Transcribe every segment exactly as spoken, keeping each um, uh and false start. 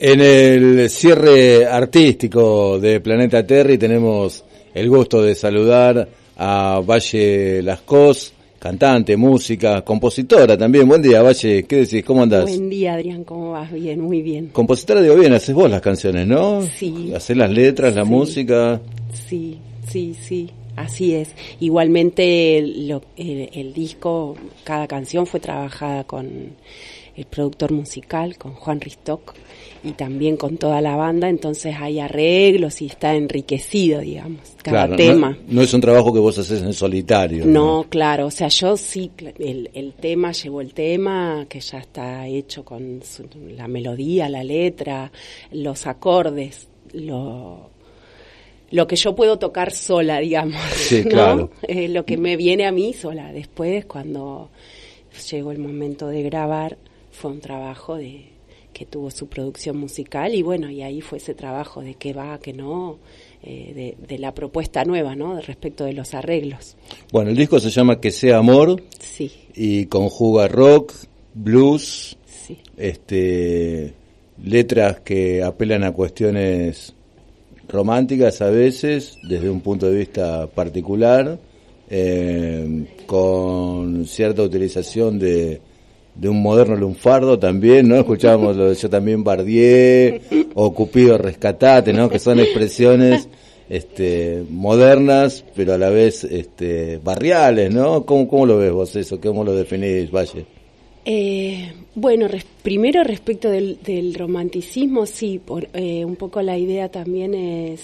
En el cierre artístico de Planeta Terry tenemos el gusto de saludar a Valle Lascaux, cantante, música, compositora también. Buen día, Valle, ¿qué decís? ¿Cómo andás? Buen día, Adrián, ¿cómo vas? Bien, muy bien. Compositora, digo bien, haces vos las canciones, ¿no? Sí. Haces las letras, la sí, música. Sí, sí, sí, así es. Igualmente lo, el, el disco, cada canción fue trabajada con el productor musical, con Juan Ristock, y también con toda la banda, entonces hay arreglos y está enriquecido, digamos, cada claro, tema. No, no es un trabajo que vos haces en solitario. No, no claro, o sea, yo sí, el, el tema, llevo el tema, que ya está hecho con su, la melodía, la letra, los acordes, lo... lo que yo puedo tocar sola, digamos, sí, ¿no? Claro. Eh, lo que me viene a mí sola. Después, cuando llegó el momento de grabar, fue un trabajo de que tuvo su producción musical y bueno, y ahí fue ese trabajo de qué va, qué no, eh, de, de la propuesta nueva, ¿no? Respecto de los arreglos. Bueno, el disco se llama Que sea amor. Sí. Y conjuga rock, blues, sí. este, letras que apelan a cuestiones románticas a veces, desde un punto de vista particular, eh, con cierta utilización de, de un moderno lunfardo también, ¿no? Escuchábamos lo de Yo también Bardié, o Cupido Rescatate, ¿no? Que son expresiones este, modernas, pero a la vez este, barriales, ¿no? ¿Cómo, cómo lo ves vos eso? ¿Cómo lo definís, Valle? Eh, bueno, res, primero respecto del, del romanticismo, sí, por, eh, un poco la idea también es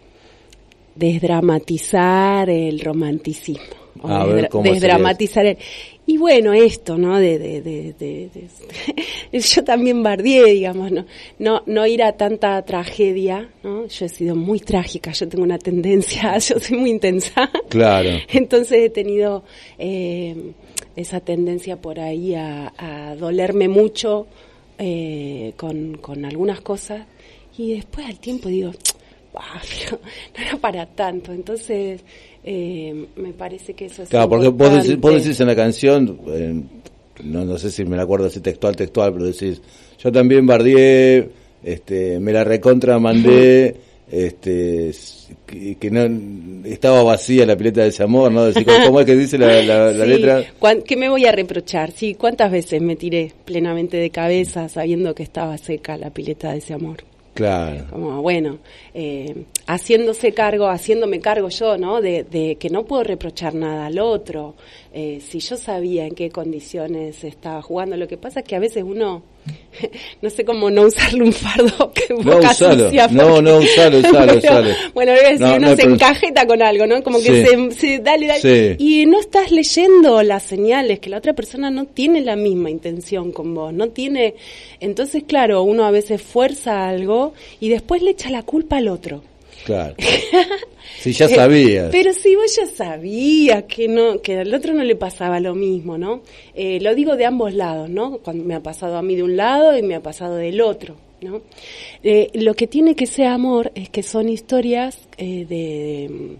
desdramatizar el romanticismo, o A desdra- ver, ¿cómo desdramatizar el, y bueno, esto, ¿no? De, de, de, de, de yo también bardié, digamos, no, no, no ir a tanta tragedia, ¿no? Yo he sido muy trágica, yo tengo una tendencia, yo soy muy intensa, claro. Entonces he tenido eh, esa tendencia por ahí a, a dolerme mucho eh, con, con algunas cosas y después al tiempo digo, bah, pero no era para tanto, entonces eh, me parece que eso es claro, porque importante. vos decís, vos decís en la canción, eh, no, no sé si me la acuerdo así textual, textual, pero decís, yo también bardié, este, me la recontra mandé, este, que, que no estaba vacía la pileta de ese amor, ¿no? Decir, ¿cómo es que dice la, la, la sí. letra? ¿Qué me voy a reprochar? Sí, ¿cuántas veces me tiré plenamente de cabeza sabiendo que estaba seca la pileta de ese amor? Claro. Como, bueno, eh, haciéndose cargo, haciéndome cargo yo, ¿no? De, de que no puedo reprochar nada al otro. Eh, si yo sabía en qué condiciones estaba jugando, lo que pasa es que a veces uno, no sé cómo no usarle un fardo que no boca usalo, sucia. No, porque, no usalo, usalo, usalo. Bueno, voy a decir, no, uno no, se pero... encajeta con algo, ¿no? Como que sí. se, se, dale, dale. Sí. Y no estás leyendo las señales, que la otra persona no tiene la misma intención con vos, no tiene... Entonces, claro, uno a veces fuerza algo y después le echa la culpa al otro. Claro. Si ya sabías. Eh, pero si vos ya sabías que no, que al otro no le pasaba lo mismo, ¿no? Eh, lo digo de ambos lados, ¿no? Cuando me ha pasado a mí de un lado y me ha pasado del otro, ¿no? Eh, lo que tiene que ser amor es que son historias eh, de,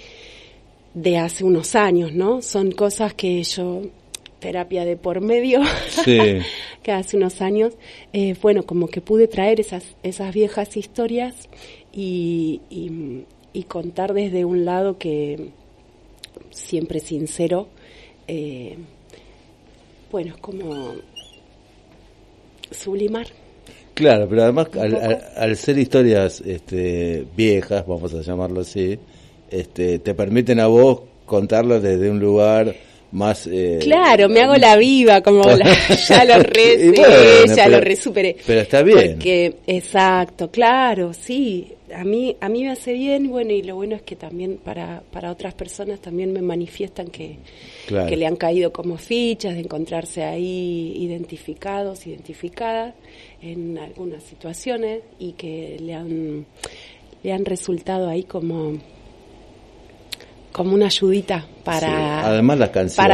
de hace unos años, ¿no? Son cosas que yo, terapia de por medio, sí. que hace unos años, eh, bueno, como que pude traer esas, esas viejas historias y, y, y contar desde un lado que siempre sincero, eh, bueno, es como sublimar. Claro, pero además al, al, al ser historias este, viejas, vamos a llamarlo así, este, te permiten a vos contarlo desde un lugar más... Eh, claro, me hago la viva, como la, ya lo re, bueno, ya pero, lo re superé. Pero está bien. Porque, exacto, claro, sí, a mí a mí me hace bien, bueno, y lo bueno es que también para para otras personas también me manifiestan que, claro. que le han caído como fichas, de encontrarse ahí identificados, identificadas en algunas situaciones y que le han, le han resultado ahí como... como una ayudita para... Sí. Además las canciones, para,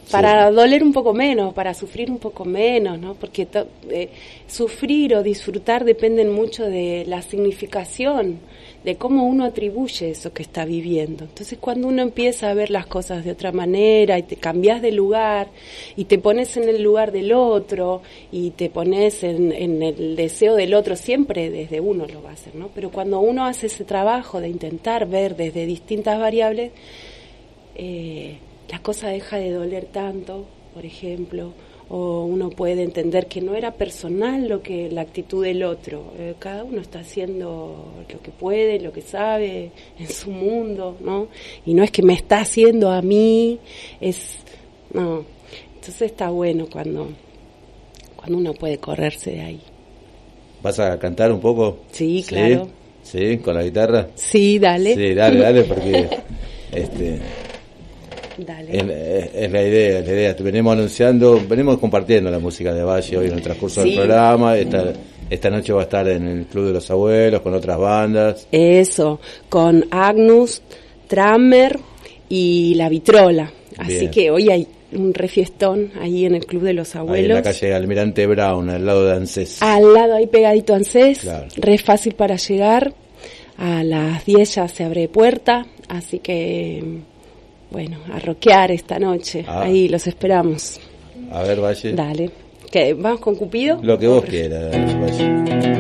para sí. doler un poco menos, para sufrir un poco menos, ¿no? Porque to, eh, sufrir o disfrutar dependen mucho de la significación, de cómo uno atribuye eso que está viviendo. Entonces, cuando uno empieza a ver las cosas de otra manera y te cambias de lugar y te pones en el lugar del otro y te pones en, en el deseo del otro, siempre desde uno lo va a hacer, ¿no? Pero cuando uno hace ese trabajo de intentar ver desde distintas variables, eh, la cosa deja de doler tanto, por ejemplo, o uno puede entender que no era personal lo que la actitud del otro. Eh, cada uno está haciendo lo que puede, lo que sabe en su mundo, ¿no? Y no es que me está haciendo a mí, es no. Entonces está bueno cuando cuando uno puede correrse de ahí. ¿Vas a cantar un poco? Sí, claro. ¿Sí? ¿Sí? ¿Con la guitarra? Sí, dale. Sí, dale, dale, porque este Dale. Es, es la idea, es la idea. Venimos anunciando, venimos compartiendo la música de Valle hoy en el transcurso sí. del programa. Esta, esta noche va a estar en el Club de los Abuelos con otras bandas. Eso, con Agnus, Trammer y La Vitrola. Así Bien. que hoy hay un refiestón ahí en el Club de los Abuelos. Ahí en la calle Almirante Brown, al lado de ANSES. Al lado, ahí pegadito a ANSES. Claro. Re fácil para llegar. A las diez ya se abre puerta, así que... Bueno, a rockear esta noche. Ah. Ahí los esperamos. A ver, Valle. Dale. ¿Qué? ¿Vamos con Cupido? Lo que vos quieras, Valle.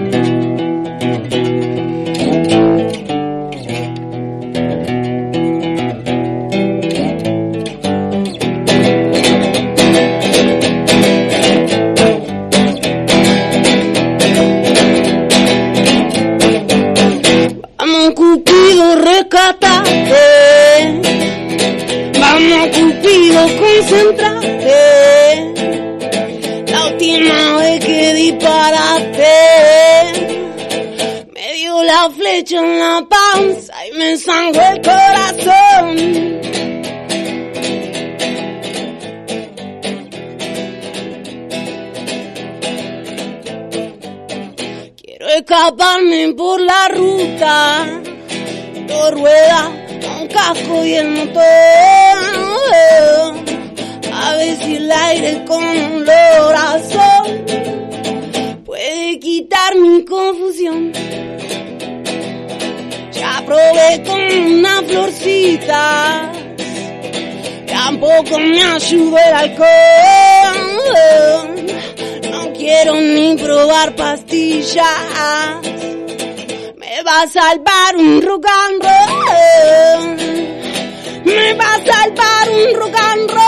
Vamos, Cupido, rescatate. Vamos, Cupido, concéntrate. La última vez que disparaste me dio la flecha en la panza y me sangró el corazón. Quiero escaparme por la ruta, dos ruedas, un casco y el motor. A ver si el aire con olor a sol puede quitar mi confusión. Ya probé con una florcita, tampoco me ayudó el alcohol. No quiero ni probar pastillas, me va a salvar un rock and roll. Me va a salvar un rock and roll.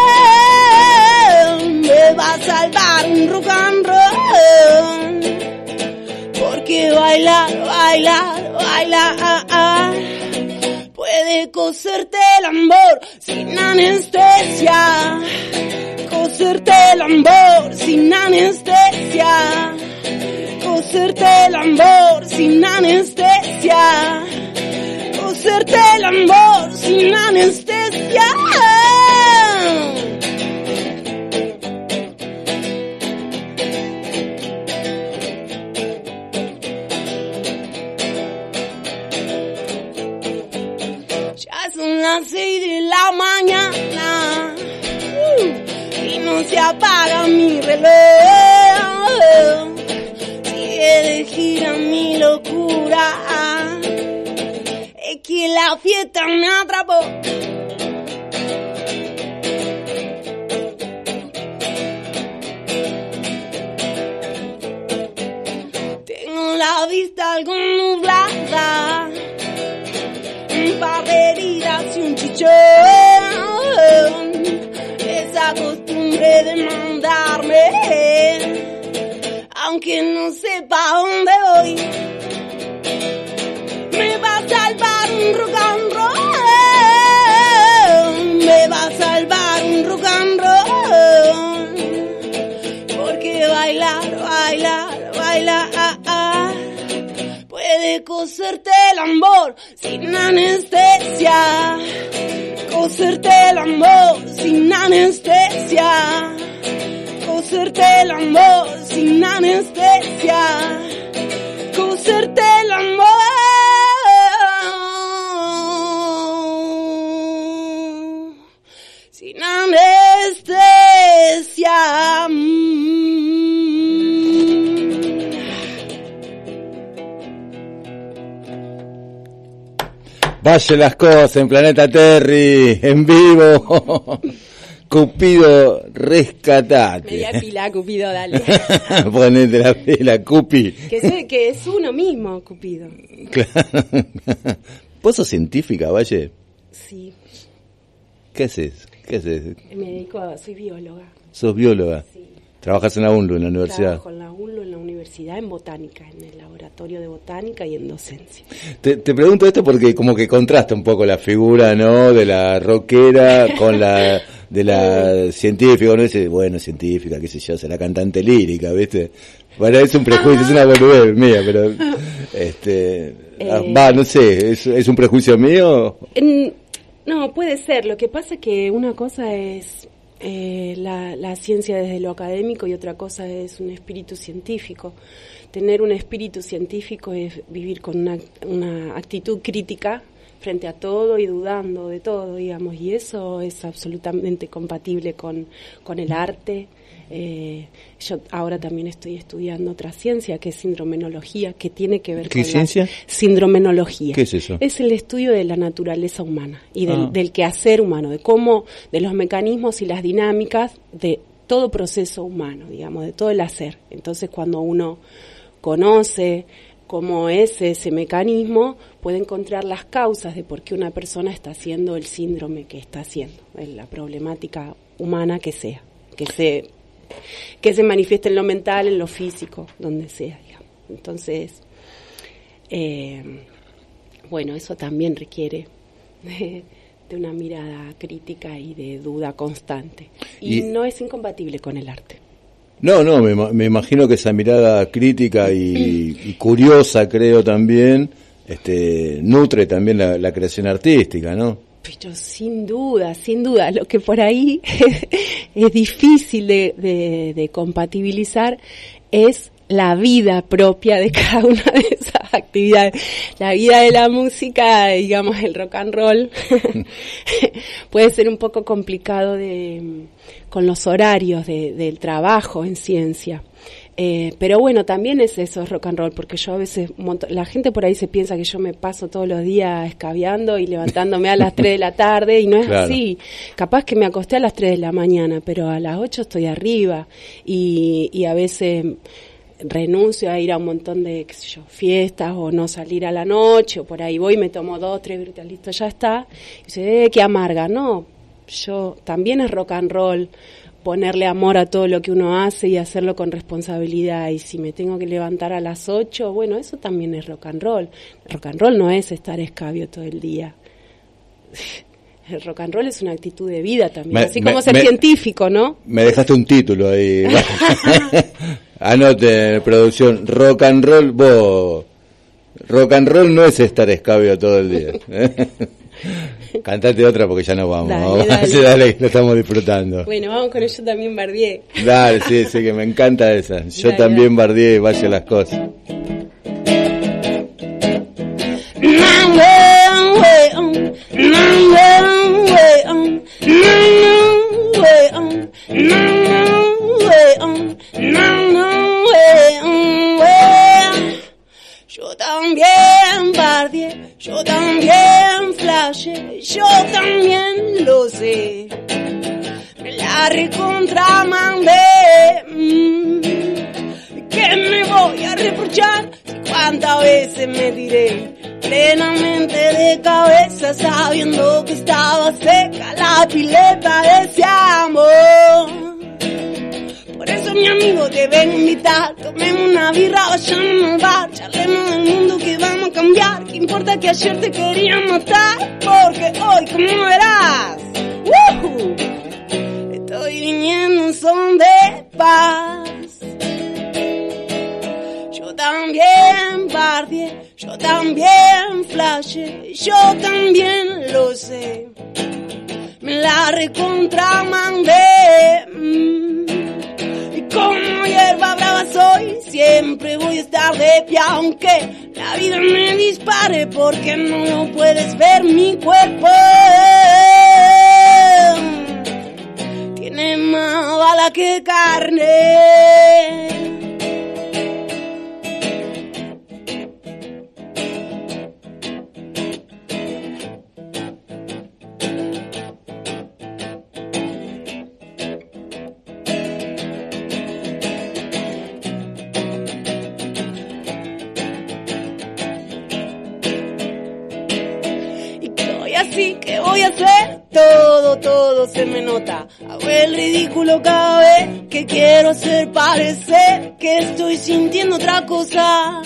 Me va a salvar un rock and roll. Porque bailar, bailar, bailar puede coserte el amor sin anestesia. Coserte el amor sin anestesia. Coserte el amor sin anestesia. Coserte el amor sin anestesia. Ya son las seis de la mañana uh, y no se apaga mi reloj. Sigue de gira mi locura. Es que la fiesta me atrapó. Tengo la vista algo nublada, un par de heridas y un chichón. Esa costumbre de mandarme, aunque no sepa dónde voy. Me va a salvar un rock and roll. Me va a salvar un rock and roll. Porque bailar, bailar, bailar puede coserte el amor sin anestesia. Coserte el amor sin anestesia. Coserte el amor sin anestesia. Coserte el amor sin anestesia. Vaya las cosas en Planeta Terry, en vivo. Cupido, rescatate. Me voy a pilar, Cupido, dale. Ponete la pila, Cupi. Que, sé, que es uno mismo, Cupido. Claro. ¿Vos sos científica, Valle? Sí. ¿Qué haces? ¿Qué haces? Me dedico a... soy bióloga. ¿Sos bióloga? Sí. ¿Trabajas en la UNLU, en la universidad? Trabajo en la UNLU, en la universidad, en botánica, en el laboratorio de botánica y en docencia. Te, te pregunto esto porque como que contrasta un poco la figura, ¿no?, de la rockera con la de la científica, ¿no? Dice, bueno, científica, qué sé yo, será cantante lírica, ¿viste? Bueno, es un prejuicio, es una boludez mía, pero este eh, va, no sé, ¿es, es un prejuicio mío? En, no, puede ser. Lo que pasa es que una cosa es Eh, la, la ciencia desde lo académico y otra cosa es un espíritu científico. Tener un espíritu científico es vivir con una, una actitud crítica frente a todo y dudando de todo, digamos, y eso es absolutamente compatible con, con el arte. Eh, yo ahora también estoy estudiando otra ciencia que es sindromenología, que tiene que ver ¿Qué con ciencia? la sindromenología. ¿Qué es eso? Es el estudio de la naturaleza humana y del, ah. del quehacer humano, de cómo, de los mecanismos y las dinámicas de todo proceso humano, digamos, de todo el hacer. Entonces, cuando uno conoce cómo es ese mecanismo, puede encontrar las causas de por qué una persona está haciendo el síndrome que está haciendo, la problemática humana que sea, que se que se manifieste en lo mental, en lo físico, donde sea, digamos. Entonces, eh, bueno, eso también requiere de, de una mirada crítica y de duda constante. Y, y no es incompatible con el arte. No, no, me, me imagino que esa mirada crítica y, y curiosa, creo también, este, nutre también la, la creación artística, ¿no? Pero sin duda, sin duda, lo que por ahí es, es difícil de, de, de compatibilizar es la vida propia de cada una de esas actividades. La vida de la música, digamos, el rock and roll, puede ser un poco complicado de, con los horarios de, del trabajo en ciencia. Eh, pero bueno, también es eso, es rock and roll, porque yo a veces, la gente por ahí se piensa que yo me paso todos los días escabeando y levantándome a las tres de la tarde, y no es claro. así. Capaz que me acosté a las tres de la mañana, pero a las ocho estoy arriba, y, y a veces renuncio a ir a un montón de, qué sé yo, fiestas, o no salir a la noche, o por ahí voy, me tomo dos, tres birritas, listo, ya está. Y dice, eh, qué amarga. No, yo, también es rock and roll, ponerle amor a todo lo que uno hace y hacerlo con responsabilidad. Y si me tengo que levantar a las ocho, bueno, eso también es rock and roll. Rock and roll no es estar escabio todo el día. El rock and roll es una actitud de vida también, me, así como me, ser me, científico, ¿no? Me dejaste un título ahí. Anote, producción, rock and roll, vos, rock and roll no es estar escabio todo el día. Cantate otra porque ya nos vamos. Dale, dale. dale, lo estamos disfrutando. Bueno, vamos con el Yo también bardié. Dale, sí, sí, que me encanta esa. Yo dale, también dale. bardié y vaya las cosas. Yo también bardié, yo también flashé, yo también lo sé. Me la recontramandé. Mm, ¿Qué me voy a reprochar? ¿Cuántas veces me tiré plenamente de cabeza sabiendo que estaba seca la pileta de ese amor? Por eso, mi amigo, te vengo a invitar. Tomemos una birra, vayamos a un bar, charlemos del mundo que vamos a cambiar. ¿Qué importa que ayer te quería matar? Porque hoy, como verás, ¡uh! estoy viniendo en son de paz. Yo también bardié, yo también flashé, yo también lo sé. Me la recontramandé. Mm. Como hierba brava soy, siempre voy a estar de pie, aunque la vida me dispare, porque no lo puedes ver, mi cuerpo tiene más bala que carne. así, ¿qué voy a hacer? Todo, todo se me nota. Hago el ridículo cada vez que quiero hacer parecer que estoy sintiendo otra cosa.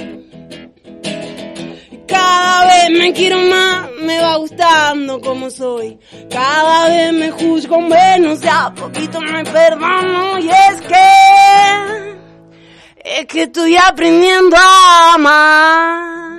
Cada vez me quiero más, me va gustando como soy. Cada vez me juzgo menos, de a poquito me perdono. Y es que, es que estoy aprendiendo a amar.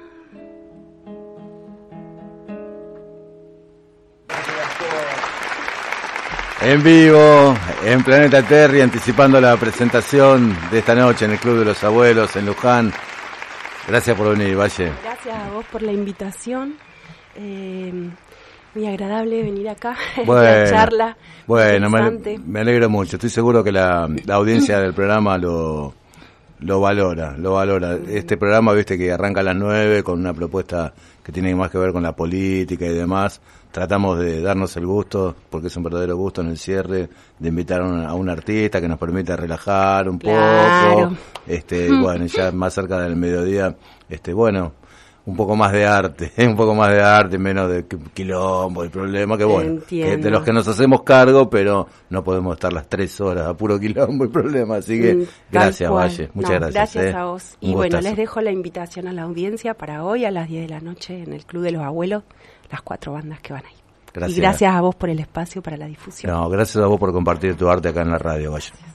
En vivo, en Planeta Terry, anticipando la presentación de esta noche en el Club de los Abuelos en Luján. Gracias por venir, Valle. Gracias a vos por la invitación. Eh, muy agradable venir acá, bueno, la charla. Bueno, me, me alegro mucho. Estoy seguro que la, la audiencia del programa lo, lo valora, lo valora. Este programa, viste, que arranca a las nueve con una propuesta que tiene más que ver con la política y demás. Tratamos de darnos el gusto, porque es un verdadero gusto en el cierre, de invitar a un, a un artista que nos permita relajar un claro. poco. Este, bueno, ya más cerca del mediodía, este, bueno, un poco más de arte, un poco más de arte, menos de quilombo y problema, que bueno, que de los que nos hacemos cargo, pero no podemos estar las tres horas a puro quilombo y problema, así que mm, gracias, Valle, muchas no, gracias. Gracias eh. a vos. Y un bueno, gustazo. Les dejo la invitación a la audiencia para hoy a las diez de la noche en el Club de los Abuelos, las cuatro bandas que van ahí. Gracias. Y gracias a vos por el espacio para la difusión. No, gracias a vos por compartir tu arte acá en la radio, Valle.